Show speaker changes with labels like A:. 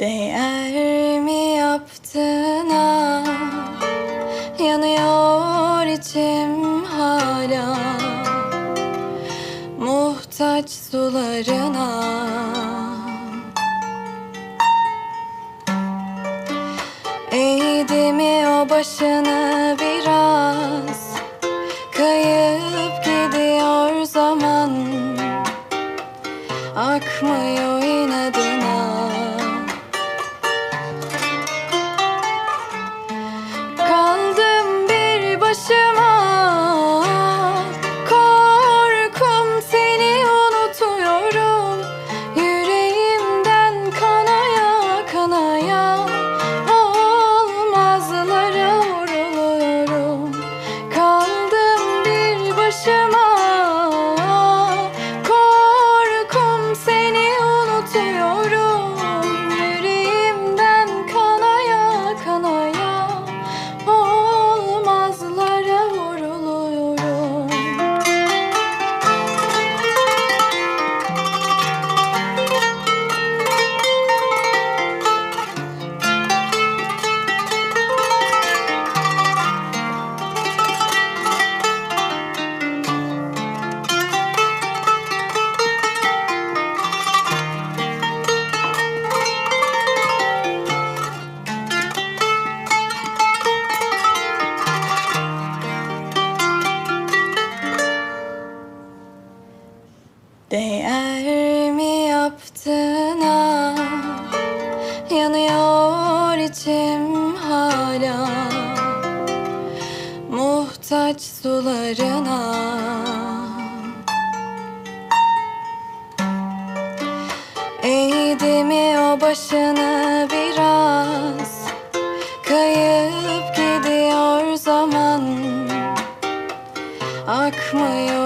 A: Değer mi yaptığına yanıyor içim hala, muhtaç sularına. Eğdi mi o başını biraz, kayıp gidiyor zaman, akmıyor inadına. Kaldım bir başıma, korkum seni unutuyorum. Yüreğimden kanaya kanaya olmazlara vuruluyorum. Kaldım bir başıma, korkum seni unutuyorum. Yüreğimden kanaya kanaya olmazlara vuruluyorum. Değer mi yaptığına yanıyor içim hala, muhtaç sularına. Eğdi mi o başını biraz, kayıp gidiyor zaman, akmıyor